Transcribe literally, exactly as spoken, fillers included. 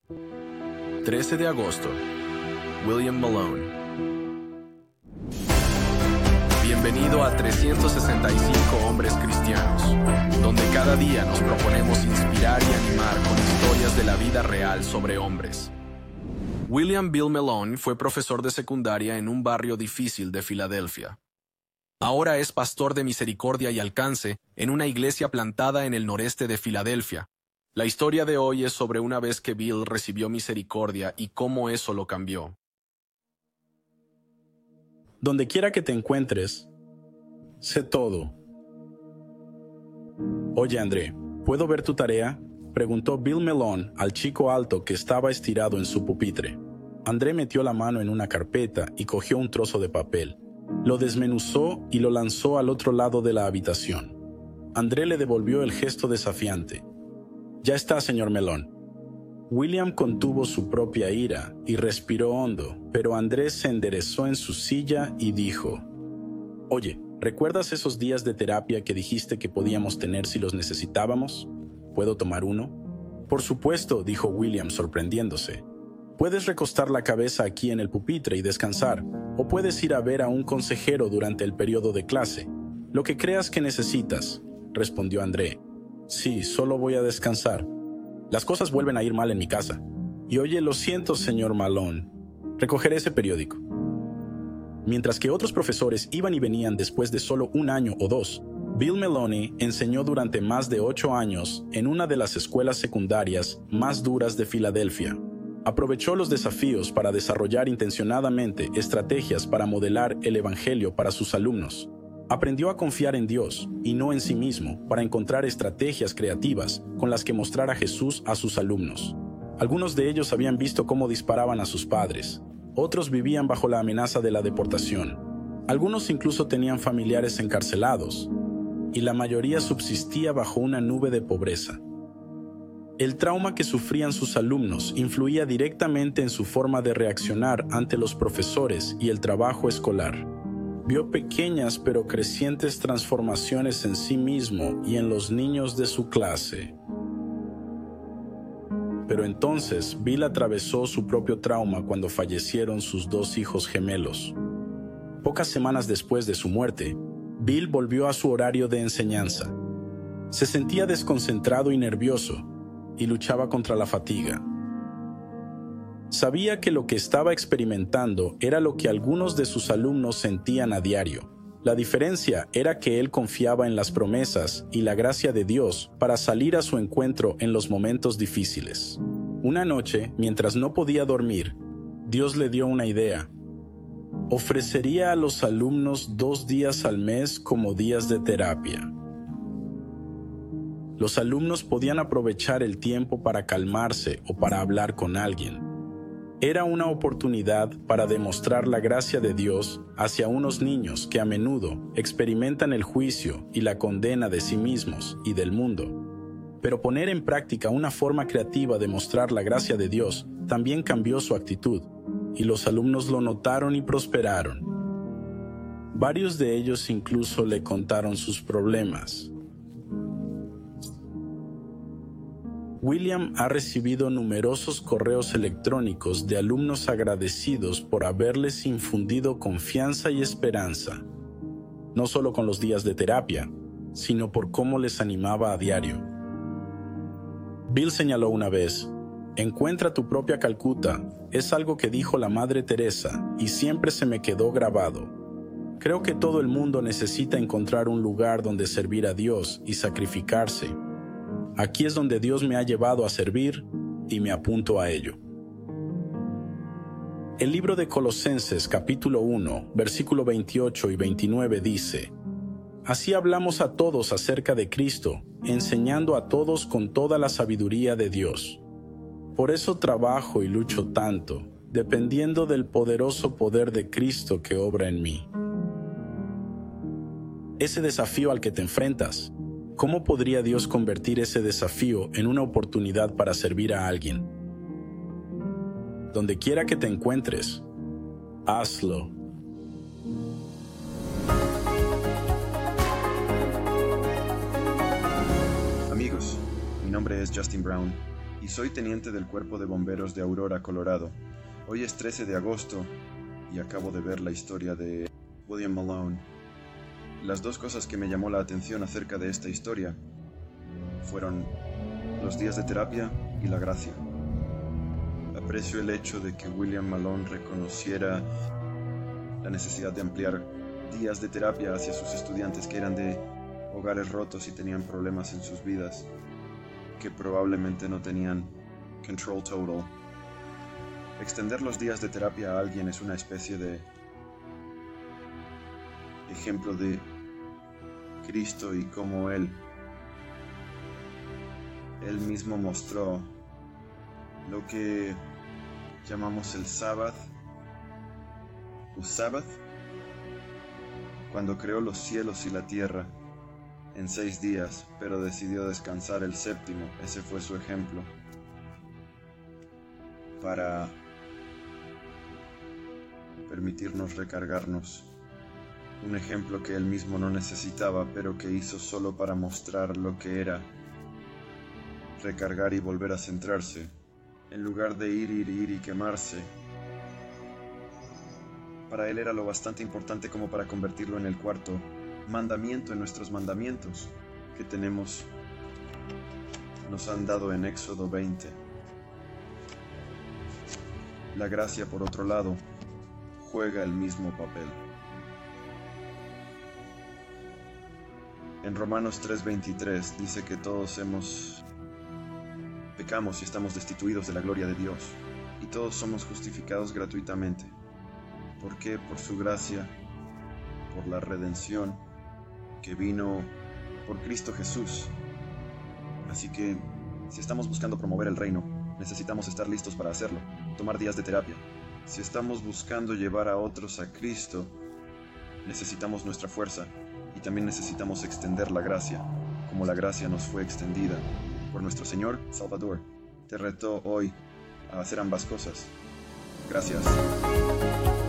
trece de agosto. William Malone. Bienvenido a trescientos sesenta y cinco Hombres Cristianos, donde cada día nos proponemos inspirar y animar con historias de la vida real sobre hombres. William Bill Malone fue profesor de secundaria en un barrio difícil de Filadelfia. Ahora es pastor de misericordia y alcance en una iglesia plantada en el noreste de Filadelfia. La historia de hoy es sobre una vez que Bill recibió misericordia y cómo eso lo cambió. Donde quiera que te encuentres, sé todo. Oye, André, ¿puedo ver tu tarea?, preguntó Bill Malone al chico alto que estaba estirado en su pupitre. André metió la mano en una carpeta y cogió un trozo de papel. Lo desmenuzó y lo lanzó al otro lado de la habitación. André le devolvió el gesto desafiante. Ya está, señor Malone. William contuvo su propia ira y respiró hondo, pero Andrés se enderezó en su silla y dijo: Oye, ¿recuerdas esos días de terapia que dijiste que podíamos tener si los necesitábamos? ¿Puedo tomar uno? Por supuesto, dijo William sorprendiéndose. Puedes recostar la cabeza aquí en el pupitre y descansar, o puedes ir a ver a un consejero durante el periodo de clase. Lo que creas que necesitas, respondió André. Sí, solo voy a descansar. Las cosas vuelven a ir mal en mi casa. Y oye, lo siento, señor Malone. Recogeré ese periódico. Mientras que otros profesores iban y venían después de solo un año o dos, Bill Malone enseñó durante más de ocho años en una de las escuelas secundarias más duras de Filadelfia. Aprovechó los desafíos para desarrollar intencionadamente estrategias para modelar el evangelio para sus alumnos. Aprendió a confiar en Dios y no en sí mismo para encontrar estrategias creativas con las que mostrar a Jesús a sus alumnos. Algunos de ellos habían visto cómo disparaban a sus padres. Otros vivían bajo la amenaza de la deportación. Algunos incluso tenían familiares encarcelados. Y la mayoría subsistía bajo una nube de pobreza. El trauma que sufrían sus alumnos influía directamente en su forma de reaccionar ante los profesores y el trabajo escolar. Vio pequeñas pero crecientes transformaciones en sí mismo y en los niños de su clase. Pero entonces Bill atravesó su propio trauma cuando fallecieron sus dos hijos gemelos. Pocas semanas después de su muerte, Bill volvió a su horario de enseñanza. Se sentía desconcentrado y nervioso, y luchaba contra la fatiga. Sabía que lo que estaba experimentando era lo que algunos de sus alumnos sentían a diario. La diferencia era que él confiaba en las promesas y la gracia de Dios para salir a su encuentro en los momentos difíciles. Una noche, mientras no podía dormir, Dios le dio una idea. Ofrecería a los alumnos dos días al mes como días de terapia. Los alumnos podían aprovechar el tiempo para calmarse o para hablar con alguien. Era una oportunidad para demostrar la gracia de Dios hacia unos niños que a menudo experimentan el juicio y la condena de sí mismos y del mundo. Pero poner en práctica una forma creativa de mostrar la gracia de Dios también cambió su actitud, y los alumnos lo notaron y prosperaron. Varios de ellos incluso le contaron sus problemas. William ha recibido numerosos correos electrónicos de alumnos agradecidos por haberles infundido confianza y esperanza, no solo con los días de terapia, sino por cómo les animaba a diario. Bill señaló una vez: encuentra tu propia Calcuta, es algo que dijo la Madre Teresa y siempre se me quedó grabado. Creo que todo el mundo necesita encontrar un lugar donde servir a Dios y sacrificarse. Aquí es donde Dios me ha llevado a servir y me apunto a ello. El libro de Colosenses capítulo uno, versículo veintiocho y veintinueve dice: Así hablamos a todos acerca de Cristo, enseñando a todos con toda la sabiduría de Dios. Por eso trabajo y lucho tanto, dependiendo del poderoso poder de Cristo que obra en mí. Ese desafío al que te enfrentas, ¿cómo podría Dios convertir ese desafío en una oportunidad para servir a alguien? Donde quiera que te encuentres, hazlo. Amigos, mi nombre es Justin Brown y soy teniente del Cuerpo de Bomberos de Aurora, Colorado. Hoy es trece de agosto y acabo de ver la historia de William Malone. Las dos cosas que me llamó la atención acerca de esta historia fueron los días de terapia y la gracia. Aprecio el hecho de que William Malone reconociera la necesidad de ampliar días de terapia hacia sus estudiantes que eran de hogares rotos y tenían problemas en sus vidas, que probablemente no tenían control total. Extender los días de terapia a alguien es una especie de ejemplo de Cristo y cómo Él, Él mismo mostró lo que llamamos el Sabbath, o Sabbath, cuando creó los cielos y la tierra en seis días, pero decidió descansar el séptimo. Ese fue su ejemplo para permitirnos recargarnos. Un ejemplo que él mismo no necesitaba, pero que hizo solo para mostrar lo que era recargar y volver a centrarse, en lugar de ir, ir, ir y quemarse. Para él era lo bastante importante como para convertirlo en el cuarto mandamiento en nuestros mandamientos que tenemos, nos han dado en Éxodo veinte. La gracia, por otro lado, juega el mismo papel. En Romanos tres veintitrés dice que todos hemos pecamos y estamos destituidos de la gloria de Dios, y todos somos justificados gratuitamente. ¿Por qué? Por su gracia, por la redención que vino por Cristo Jesús. Así que, si estamos buscando promover el reino, necesitamos estar listos para hacerlo, tomar días de terapia. Si estamos buscando llevar a otros a Cristo, necesitamos nuestra fuerza y también necesitamos extender la gracia, como la gracia nos fue extendida por nuestro Señor Salvador. Te reto hoy a hacer ambas cosas. Gracias.